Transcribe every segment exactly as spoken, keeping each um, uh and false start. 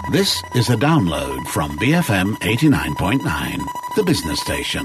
This is a download from B F M eighty-nine point nine, the business station.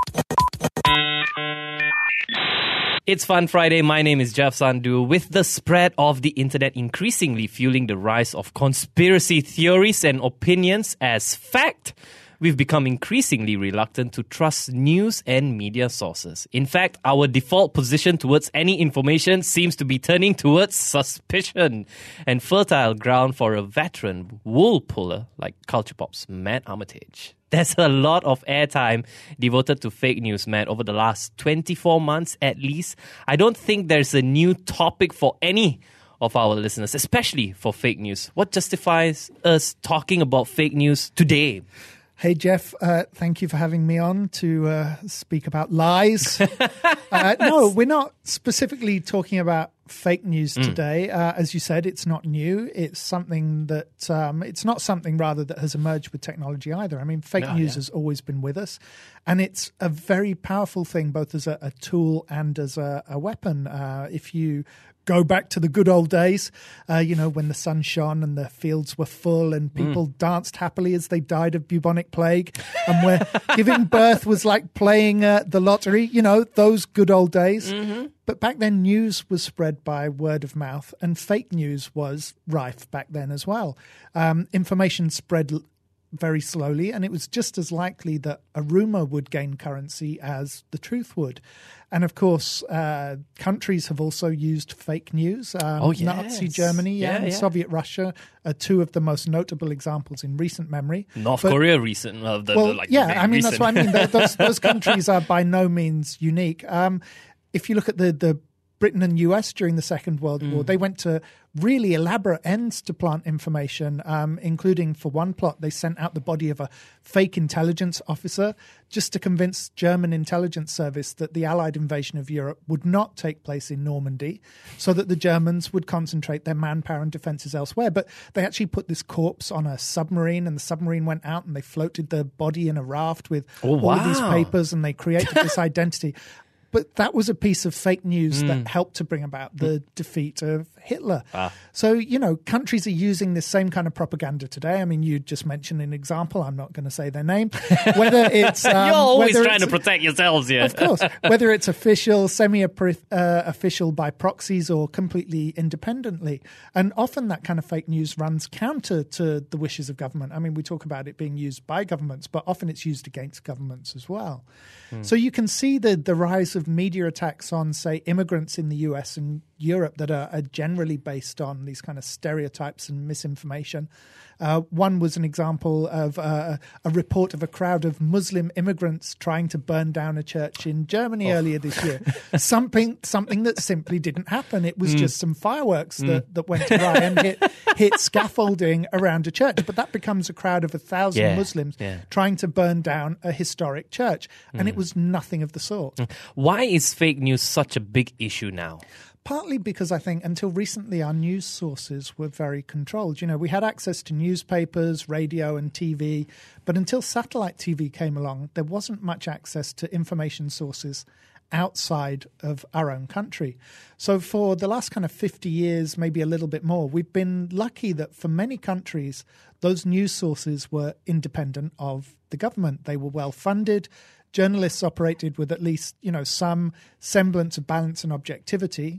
It's Fun Friday. My name is Jeff Sandhu. With the spread of the internet increasingly fueling the rise of conspiracy theories and opinions as fact, we've become increasingly reluctant to trust news and media sources. In fact, our default position towards any information seems to be turning towards suspicion and fertile ground for a veteran wool puller like Culture Pop's Matt Armitage. There's a lot of airtime devoted to fake news, Matt, over the last twenty-four months at least. I don't think there's a new topic for any of our listeners, especially for fake news. What justifies us talking about fake news today? Hey, Jeff, uh, thank you for having me on to uh, speak about lies. uh, no, we're not specifically talking about fake news mm. today. Uh, as you said, it's not new. It's something that, um, it's not something rather that has emerged with technology either. I mean, fake no, news yeah. has always been with us. And it's a very powerful thing, both as a, a tool and as a, a weapon. Uh, if you go back to the good old days, uh, you know, when the sun shone and the fields were full and people mm. danced happily as they died of bubonic plague, and where giving birth was like playing uh, the lottery, you know, those good old days. Mm-hmm. But back then, news was spread by word of mouth, and fake news was rife back then as well. Um, information spread l- very slowly, and it was just as likely that a rumor would gain currency as the truth would. And of course, uh, countries have also used fake news. Um, oh, yes. Nazi Germany yeah, and yeah. Soviet Russia are two of the most notable examples in recent memory. North but, Korea recent. Uh, the, well, the, like, yeah, I mean, recent. that's what I mean. Those, those countries are by no means unique. Um, if you look at the, the Britain and U S during the Second World mm. War, they went to really elaborate ends to plant information, um, including for one plot, they sent out the body of a fake intelligence officer just to convince German intelligence service that the Allied invasion of Europe would not take place in Normandy, so that the Germans would concentrate their manpower and defences elsewhere. But they actually put this corpse on a submarine, and the submarine went out and they floated the body in a raft with oh, all wow. of these papers, and they created this identity. But that was a piece of fake news mm. that helped to bring about the mm. defeat of Hitler. Ah. So, you know, countries are using this same kind of propaganda today. I mean, you just mentioned an example. I'm not going to say their name. Whether it's um, You're always trying to protect yourselves, yeah. Of course. Whether it's official, semi-official by proxies, or completely independently. And often that kind of fake news runs counter to the wishes of government. I mean, we talk about it being used by governments, but often it's used against governments as well. Mm. So you can see the, the rise of media attacks on, say, immigrants in the U S and Europe that are, are generally based on these kind of stereotypes and misinformation. Uh, one was an example of uh, a report of a crowd of Muslim immigrants trying to burn down a church in Germany oh. earlier this year. something something that simply didn't happen. It was mm. just some fireworks mm. that, that went awry and hit, hit scaffolding around a church. But that becomes a crowd of a thousand yeah. Muslims yeah. trying to burn down a historic church. And mm. it was nothing of the sort. Why is fake news such a big issue now? Partly because I think until recently our news sources were very controlled. You know, we had access to newspapers, radio and T V, but until satellite T V came along, there wasn't much access to information sources outside of our own country. So for the last kind of fifty years, maybe a little bit more, we've been lucky that for many countries, those news sources were independent of the government. They were well funded. Journalists operated with at least, you know, some semblance of balance and objectivity.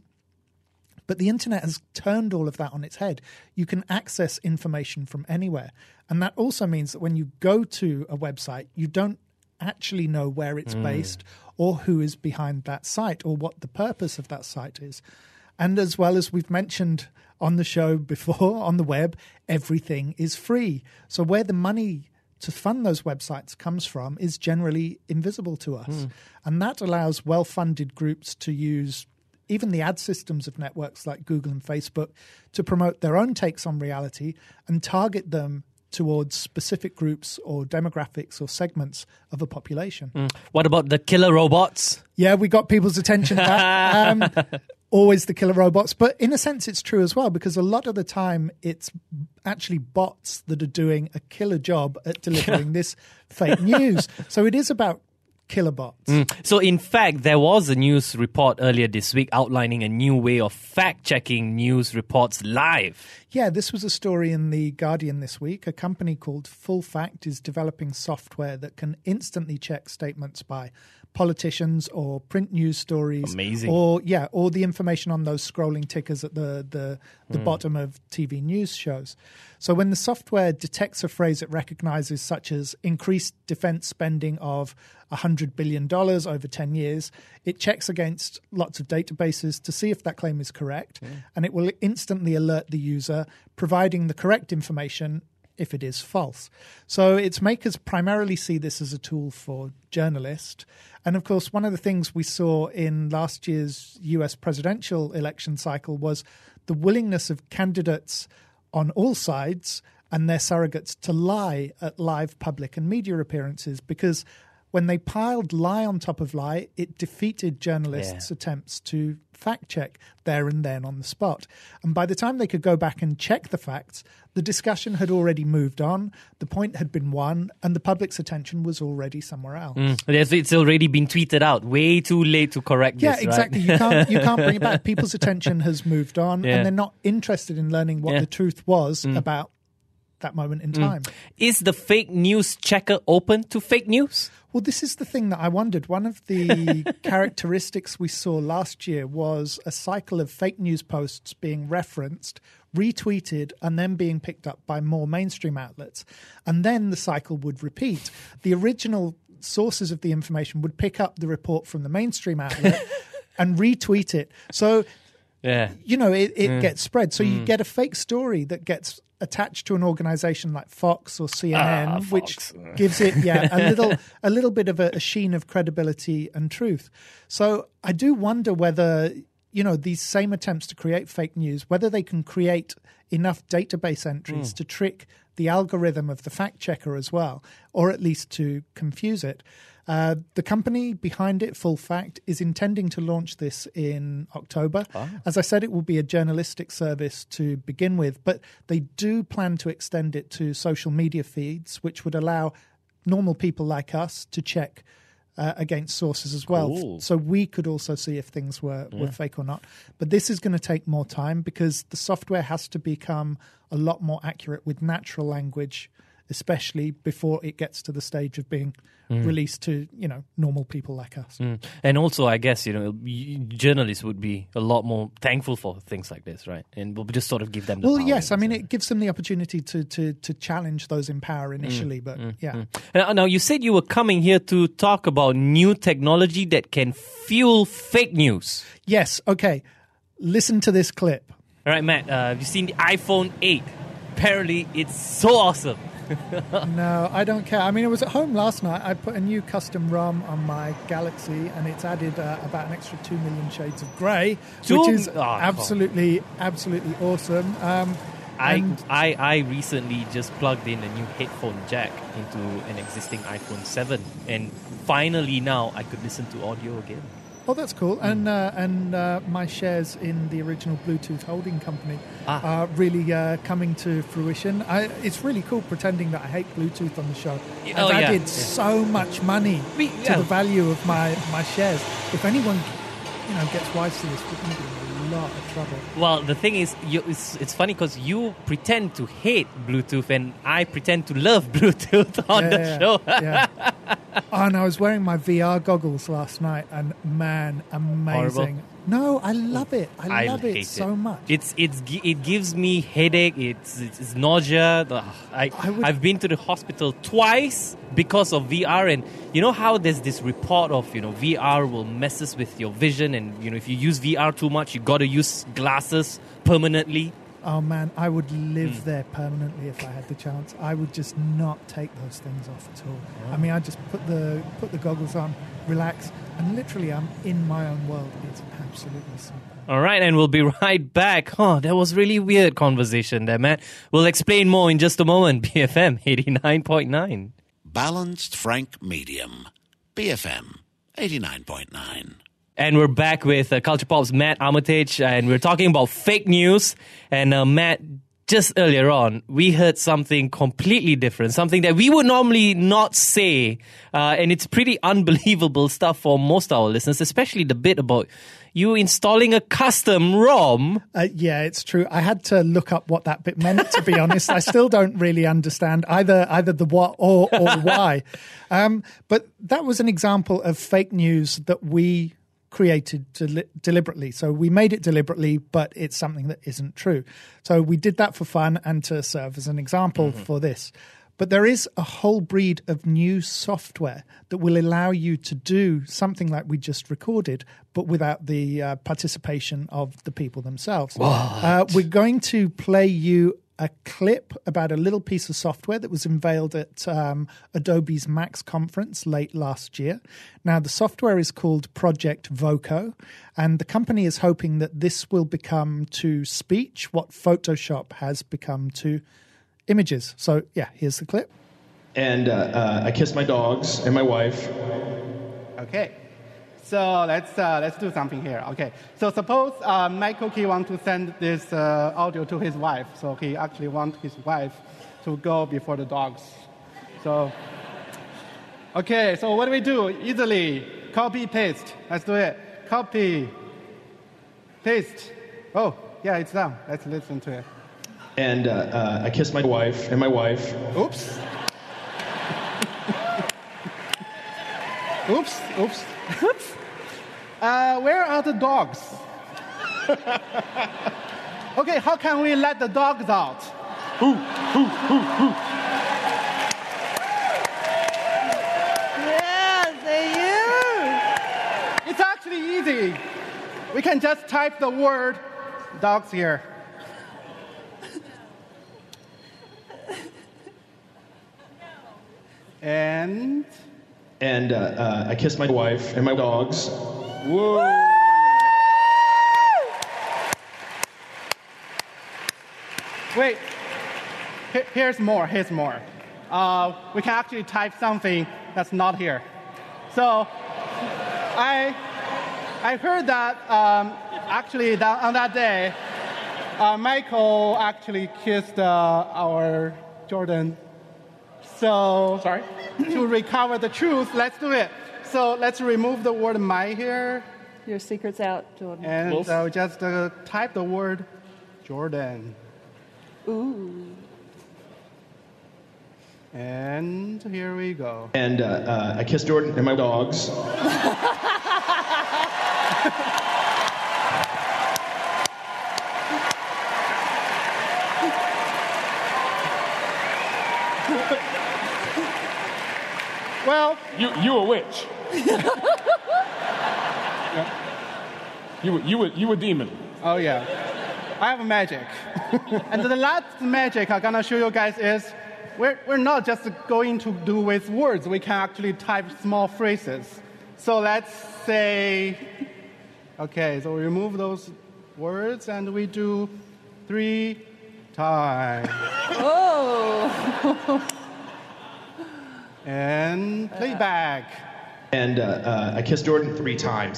But the internet has turned all of that on its head. You can access information from anywhere. And that also means that when you go to a website, you don't actually know where it's mm. based or who is behind that site or what the purpose of that site is. And as well as we've mentioned on the show before, on the web, everything is free. So where the money to fund those websites comes from is generally invisible to us. Mm. And that allows well-funded groups to use even the ad systems of networks like Google and Facebook to promote their own takes on reality and target them towards specific groups or demographics or segments of a population. Mm. What about the killer robots? Yeah, we got people's attention back. um, always the killer robots. But in a sense, it's true as well, because a lot of the time it's actually bots that are doing a killer job at delivering this fake news. So it is about kilobots. Mm. So, in fact, there was a news report earlier this week outlining a new way of fact-checking news reports live. Yeah, this was a story in The Guardian this week. A company called Full Fact is developing software that can instantly check statements by politicians or print news stories. Amazing. Or, yeah, or the information on those scrolling tickers at the, the, the mm. bottom of T V news shows. So when the software detects a phrase it recognizes, such as increased defense spending of one hundred billion dollars over ten years, it checks against lots of databases to see if that claim is correct, mm. and it will instantly alert the user, providing the correct information if it is false. So its makers primarily see this as a tool for journalists. And of course, one of the things we saw in last year's U S presidential election cycle was the willingness of candidates on all sides and their surrogates to lie at live public and media appearances, because when they piled lie on top of lie, it defeated journalists' yeah. attempts to fact-check there and then on the spot. And by the time they could go back and check the facts, the discussion had already moved on, the point had been won, and the public's attention was already somewhere else. Mm. It's already been tweeted out. Way too late to correct yeah, this, Yeah, exactly. Right? you can't you can't bring it back. People's attention has moved on, yeah. and they're not interested in learning what yeah. the truth was mm. about that moment in time. Mm. Is the fake news checker open to fake news? Well, this is the thing that I wondered. One of the characteristics we saw last year was a cycle of fake news posts being referenced, retweeted, and then being picked up by more mainstream outlets. And then the cycle would repeat. The original sources of the information would pick up the report from the mainstream outlet and retweet it. So, yeah. you know, it, it mm. gets spread. So mm. you get a fake story that gets attached to an organization like Fox or C N N, ah, which gives it yeah a little a little bit of a, a sheen of credibility and truth. So I do wonder whether, you know, these same attempts to create fake news, whether they can create enough database entries mm. to trick the algorithm of the fact checker as well, or at least to confuse it. Uh, the company behind it, Full Fact, is intending to launch this in October. Oh. As I said, it will be a journalistic service to begin with, but they do plan to extend it to social media feeds, which would allow normal people like us to check uh, against sources as well. Cool. So we could also see if things were, yeah. were fake or not. But this is going to take more time because the software has to become a lot more accurate with natural language, especially before it gets to the stage of being mm. released to, you know, normal people like us. Mm. And also, I guess, you know, journalists would be a lot more thankful for things like this, right? And we'll just sort of give them the Well, power, yes. I mean, so. it gives them the opportunity to to, to challenge those in power initially, mm. but mm. yeah. Mm. Now, now, you said you were coming here to talk about new technology that can fuel fake news. Yes. Okay. Listen to this clip. All right, Matt, uh, have you seen the iPhone eight? Apparently, it's so awesome. No, I don't care. I mean, it was at home last night. I put a new custom ROM on my Galaxy, and it's added uh, about an extra two million shades of grey, Two? which is Oh, absolutely, absolutely awesome. Um, I, and I I recently just plugged in a new headphone jack into an existing iPhone seven, and finally now I could listen to audio again. Oh, that's cool. And uh, and uh, my shares in the original Bluetooth holding company Ah. are really uh, coming to fruition. I, it's really cool pretending that I hate Bluetooth on the show. I've Oh, yeah. added Yeah. so much money We- to yeah. the value of my, my shares. If anyone, you know, gets wise to this, we're going to be in a lot of trouble. Well, the thing is, you, it's, it's funny because you pretend to hate Bluetooth and I pretend to love Bluetooth on Yeah, the yeah, show. yeah. Oh, and I was wearing my V R goggles last night, and man, amazing. Horrible. No, I love it. I I love hate it so much. It's it's gi- it gives me headache. It's it's, it's nausea. Ugh, I, I would- I've been to the hospital twice because of V R, and you know how there's this report of you know V R will messes with your vision, and you know if you use V R too much, you got to use glasses permanently. Oh man, I would live Mm. there permanently if I had the chance. I would just not take those things off at all. I mean, I just put the put the goggles on, relax, and literally I'm in my own world. It's absolutely super. All right, and we'll be right back. Oh, that was really weird conversation there, Matt. We'll explain more in just a moment. B F M eighty-nine point nine. Balanced Frank Medium. B F M eighty-nine point nine. And we're back with uh, Culture Pop's Matt Armitage, and we're talking about fake news. And uh, Matt, just earlier on, we heard something completely different, something that we would normally not say. Uh, and it's pretty unbelievable stuff for most of our listeners, especially the bit about you installing a custom ROM. Uh, yeah, it's true. I had to look up what that bit meant, to be honest. I still don't really understand either either the what or, or why. Um, but that was an example of fake news that we created del- deliberately. So we made it deliberately, but it's something that isn't true. So we did that for fun and to serve as an example mm-hmm. for this. But there is a whole breed of new software that will allow you to do something like we just recorded, but without the uh, participation of the people themselves. Uh, we're going to play you a clip about a little piece of software that was unveiled at um, Adobe's Max conference late last year. Now, the software is called Project Voco, and the company is hoping that this will become to speech what Photoshop has become to images. So, yeah, here's the clip. And uh, uh, I kissed my dogs and my wife. Okay. So let's uh, let's do something here. Okay. So suppose uh, Michael he want to send this uh, audio to his wife. So he actually want his wife to go before the dogs. So okay. So what do we do? Easily copy paste. Let's do it. Copy paste. Oh yeah, it's done. Let's listen to it. And uh, uh, I kissed my wife and my wife. Oops. Oops. Oops. Oops. Uh, where are the dogs? Okay, how can we let the dogs out? Hoo, hoo, hoo, hoo. Yeah, they you. It's actually easy. We can just type the word dogs here. And and uh, uh, I kissed my wife and my dogs. Whoa! Wait, Here, here's more. Here's more. Uh, we can actually type something that's not here. So I I heard that um, actually that on that day, uh, Michael actually kissed uh, our Jordan. So, sorry? To recover the truth, let's do it. So let's remove the word my here. Your secret's out, Jordan. And uh, just uh, type the word Jordan. Ooh. And here we go. And uh, uh, I kissed Jordan and my dogs. Well, you you a witch. Yeah. You you were you a demon. Oh yeah, I have magic. And the last magic I'm gonna show you guys is we're we're not just going to do with words. We can actually type small phrases. So let's say, okay, so we remove those words and we do three times. Oh. And play back. And uh, uh, I kissed Jordan three times.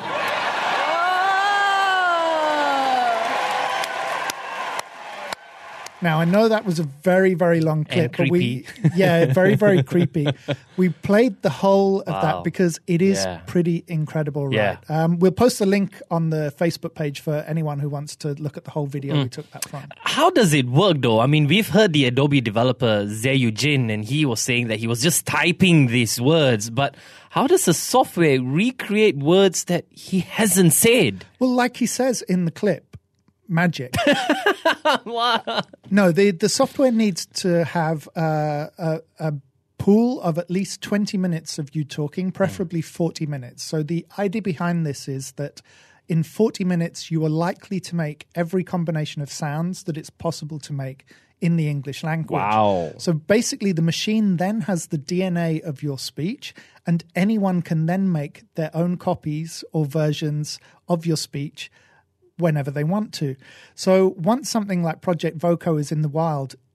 Now, I know that was a very, very long clip, but we, yeah, very, very creepy. We played the whole of wow. that because it is yeah. pretty incredible, right? Yeah. Um, we'll post the link on the Facebook page for anyone who wants to look at the whole video mm. we took that from. How does it work, though? I mean, we've heard the Adobe developer Zhe Jin, and he was saying that he was just typing these words, but how does the software recreate words that he hasn't said? Well, like he says in the clip, magic. Wow. No, the, the software needs to have uh, a, a pool of at least twenty minutes of you talking, preferably forty minutes. So the idea behind this is that in forty minutes, you are likely to make every combination of sounds that it's possible to make in the English language. Wow. So basically, the machine then has the D N A of your speech, and anyone can then make their own copies or versions of your speech whenever they want to. So once something like Project Voco is in the wild,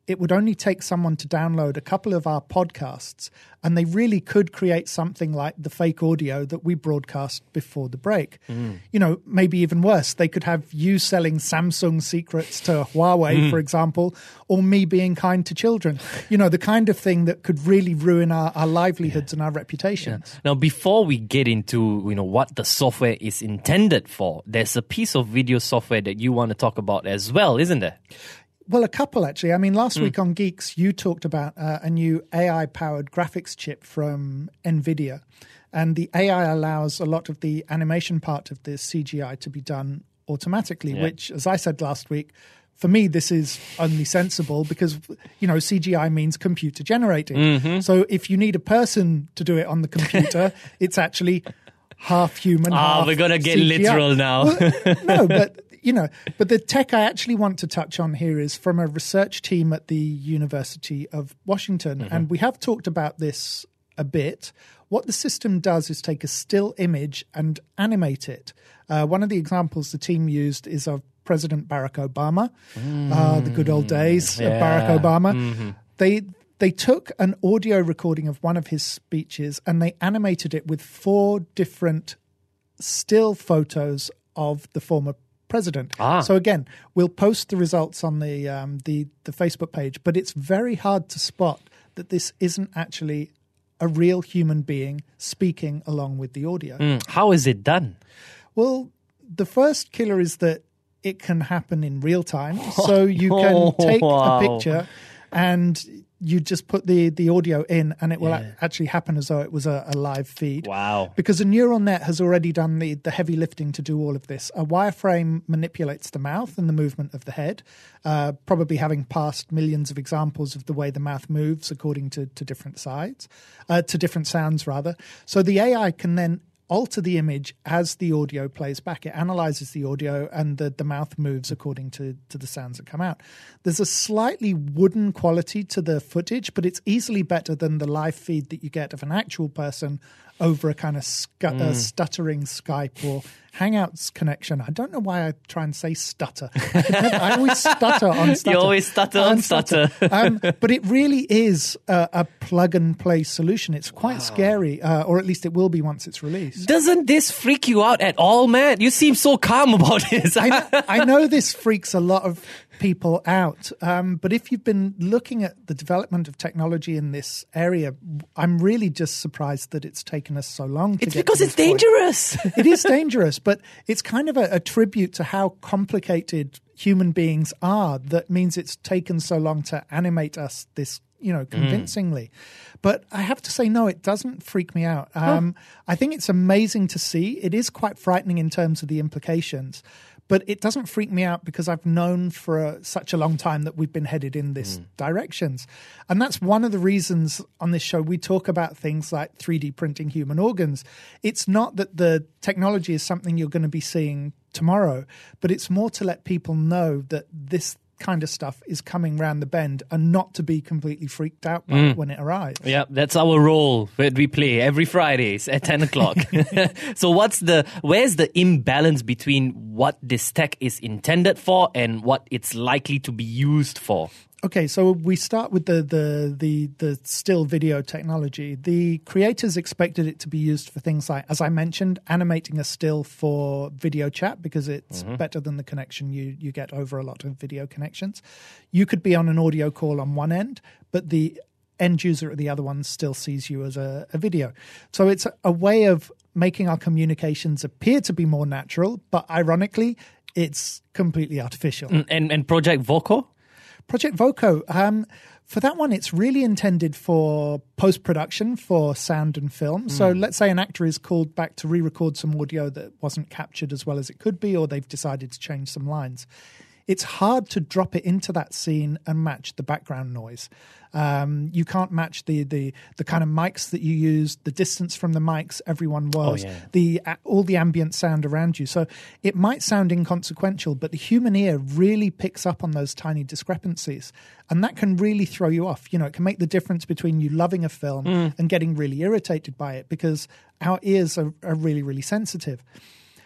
it would only take someone to download a couple of our podcasts, and they really could create something like the fake audio that we broadcast before the break. Mm. You know, maybe even worse, they could have you selling Samsung secrets to Huawei, mm. for example, or me being kind to children. You know, the kind of thing that could really ruin our, our livelihoods yeah. and our reputations. Yeah. Now, before we get into, you know, what the software is intended for, there's a piece of video software that you want to talk about as well, isn't there? Well, a couple, actually. I mean, last mm. week on Geeks, you talked about uh, a new A I-powered graphics chip from NVIDIA. And the A I allows a lot of the animation part of the C G I to be done automatically, yeah. which, as I said last week, for me, this is only sensible because, you know, C G I means computer generated. Mm-hmm. So if you need a person to do it on the computer, it's actually half human, Ah, half we're going to get C G I. literal now. Well, no, but... You know, but the tech I actually want to touch on here is from a research team at the University of Washington. Mm-hmm. And we have talked about this a bit. What the system does is take a still image and animate it. Uh, one of the examples the team used is of President Barack Obama, mm. uh, the good old days yeah. of Barack Obama. Mm-hmm. They they took an audio recording of one of his speeches and they animated it with four different still photos of the former president. Ah. So again, we'll post the results on the, um, the the Facebook page, but it's very hard to spot that this isn't actually a real human being speaking along with the audio. Mm. How is it done? Well, the first killer is that it can happen in real time. So you can take wow. a picture and you just put the, the audio in and it will yeah. a- actually happen as though it was a, a live feed. Wow. Because a neural net has already done the, the heavy lifting to do all of this. A wireframe manipulates the mouth and the movement of the head, uh, probably having passed millions of examples of the way the mouth moves according to, to different sides, uh, to different sounds rather. So the A I can then alter the image as the audio plays back. It analyzes the audio and the, the mouth moves according to, to the sounds that come out. There's a slightly wooden quality to the footage, but it's easily better than the live feed that you get of an actual person over a kind of scu- mm. uh, stuttering Skype or Hangouts connection. I don't know why I try and say stutter. I always stutter on stutter. You always stutter on, on stutter. stutter. um, but it really is a, a plug-and-play solution. It's quite wow. scary, uh, or at least it will be once it's released. Doesn't this freak you out at all, Matt? You seem so calm about this. I, know, I know this freaks a lot of people out, um, but if you've been looking at the development of technology in this area, I'm really just surprised that it's taken us so long to it's get because to it's this point. dangerous. It is dangerous, but it's kind of a, a tribute to how complicated human beings are that means it's taken so long to animate us this, you know, convincingly. Mm. But I have to say, no, it doesn't freak me out. Um, huh. I think it's amazing to see. It is quite frightening in terms of the implications. But it doesn't freak me out because I've known for a, such a long time that we've been headed in this mm. directions. And that's one of the reasons on this show we talk about things like three D printing human organs. It's not that the technology is something you're going to be seeing tomorrow, but it's more to let people know that this kind of stuff is coming round the bend and not to be completely freaked out by mm. it when it arrives. Yeah, that's our role that we play every Fridays at ten o'clock. So what's the, where's the imbalance between what this tech is intended for and what it's likely to be used for? Okay, so we start with the, the the the still video technology. The creators expected it to be used for things like, as I mentioned, animating a still for video chat because it's mm-hmm. better than the connection you, you get over a lot of video connections. You could be on an audio call on one end, but the end user at the other one still sees you as a, a video. So it's a, a way of making our communications appear to be more natural, but ironically, it's completely artificial. And, and Project Voco? Project Voco, um, for that one, it's really intended for post-production for sound and film. Mm. So let's say an actor is called back to re-record some audio that wasn't captured as well as it could be, or they've decided to change some lines. It's hard to drop it into that scene and match the background noise. Um, you can't match the, the the kind of mics that you use, the distance from the mics everyone was, oh, yeah. the uh, all the ambient sound around you. So it might sound inconsequential, but the human ear really picks up on those tiny discrepancies. And that can really throw you off. You know, it can make the difference between you loving a film mm. and getting really irritated by it because our ears are, are really, really sensitive.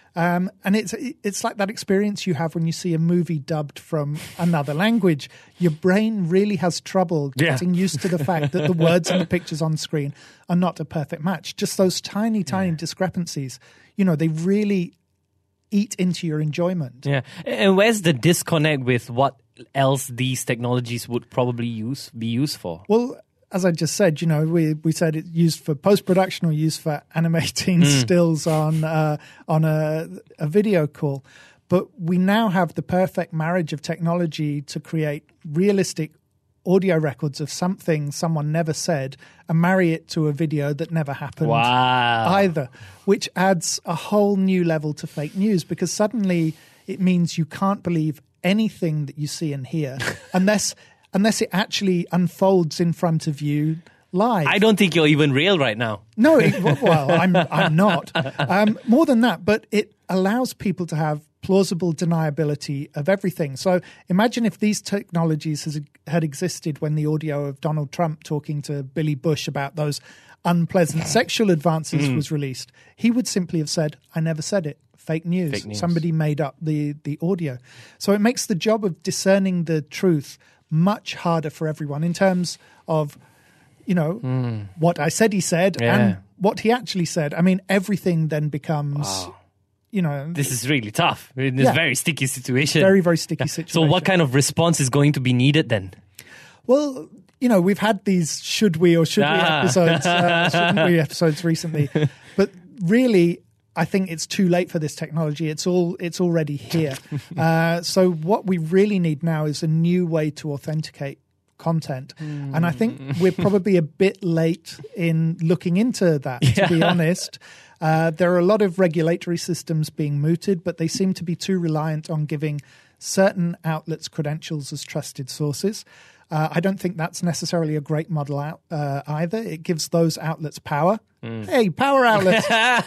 Um, and it's it's like that experience you have when you see a movie dubbed from another language. Your brain really has trouble Yeah. getting used to the fact that the words and the pictures on screen are not a perfect match. Just those tiny, tiny discrepancies, you know, they really eat into your enjoyment. Yeah. And where's the disconnect with what else these technologies would probably use be used for? Well, as I just said, you know, we we said it's used for post-production or used for animating stills on uh, on a, a video call. But we now have the perfect marriage of technology to create realistic audio records of something someone never said and marry it to a video that never happened Wow. either, which adds a whole new level to fake news, because suddenly it means you can't believe anything that you see and hear unless unless it actually unfolds in front of you live. I don't think you're even real right now. No, it, well, I'm I'm not. Um, more than that, but it allows people to have plausible deniability of everything. So imagine if these technologies has, had existed when the audio of Donald Trump talking to Billy Bush about those unpleasant sexual advances Mm. was released. He would simply have said, I never said it. Fake news. Fake news. Somebody made up the, the audio. So it makes the job of discerning the truth much harder for everyone in terms of, you know, what I said he said Yeah. and what he actually said. I mean, everything then becomes, you know, This is really tough in this Yeah. very sticky situation. very, very sticky So situation. what kind of response is going to be needed then? Well, you know, we've had these should we or should we Ah. episodes, uh, shouldn't we episodes recently, but really, I think it's too late for this technology. It's all it's already here. Uh, so what we really need now is a new way to authenticate content, and I think we're probably a bit late in looking into that. To be honest, uh, there are a lot of regulatory systems being mooted, but they seem to be too reliant on giving certain outlets credentials as trusted sources. Uh, I don't think that's necessarily a great model out uh, either. It gives those outlets power. Hey, power outlets.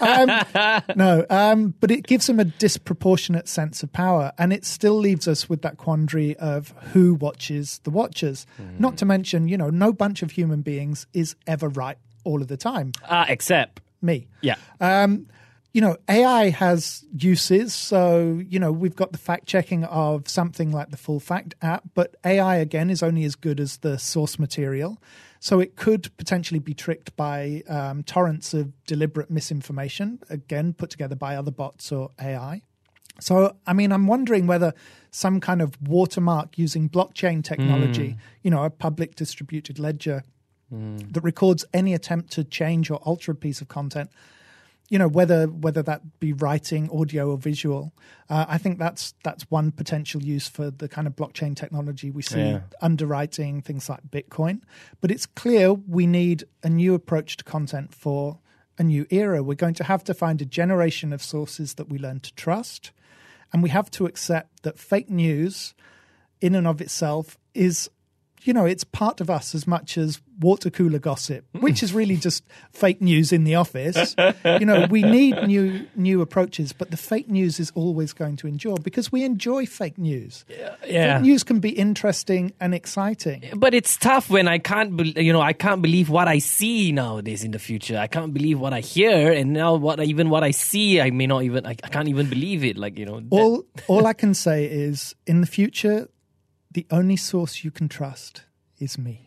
um, no, um, but it gives them a disproportionate sense of power. And it still leaves us with that quandary of who watches the watchers. Not to mention, you know, no bunch of human beings is ever right all of the time. Ah, except. Me. Yeah. Um, you know, A I has uses. So, you know, we've got the fact checking of something like the Full Fact app, but A I, again, is only as good as the source material. So it could potentially be tricked by um, torrents of deliberate misinformation, again, put together by other bots or A I. So, I mean, I'm wondering whether some kind of watermark using blockchain technology, mm. you know, a public distributed ledger mm. that records any attempt to change or alter a piece of content, you know, whether whether that be writing, audio, or visual, uh, I think that's that's one potential use for the kind of blockchain technology we see Yeah. underwriting things like Bitcoin. But it's clear we need a new approach to content for a new era. We're going to have to find a generation of sources that we learn to trust, and we have to accept that fake news in and of itself is, you know, it's part of us as much as water cooler gossip, which is really just fake news in the office. You know, we need new new approaches, but the fake news is always going to endure because we enjoy fake news. Yeah. Fake news can be interesting and exciting. But it's tough when I can't, be, you know, I can't believe what I see nowadays in the future. I can't believe what I hear, and now what even what I see, I may not even, I, I can't even believe it. Like, you know, that- All all I can say is, in the future, the only source you can trust is me.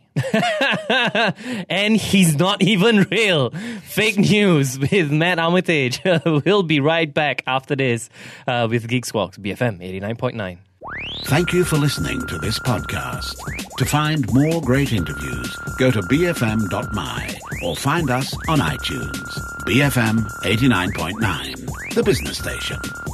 And he's not even real. Fake news with Matt Armitage. We'll be right back after this uh, with Geek Squawks, B F M eighty-nine point nine. Thank you for listening to this podcast. To find more great interviews, go to b f m dot m y or find us on iTunes. B F M eighty-nine point nine, the business station.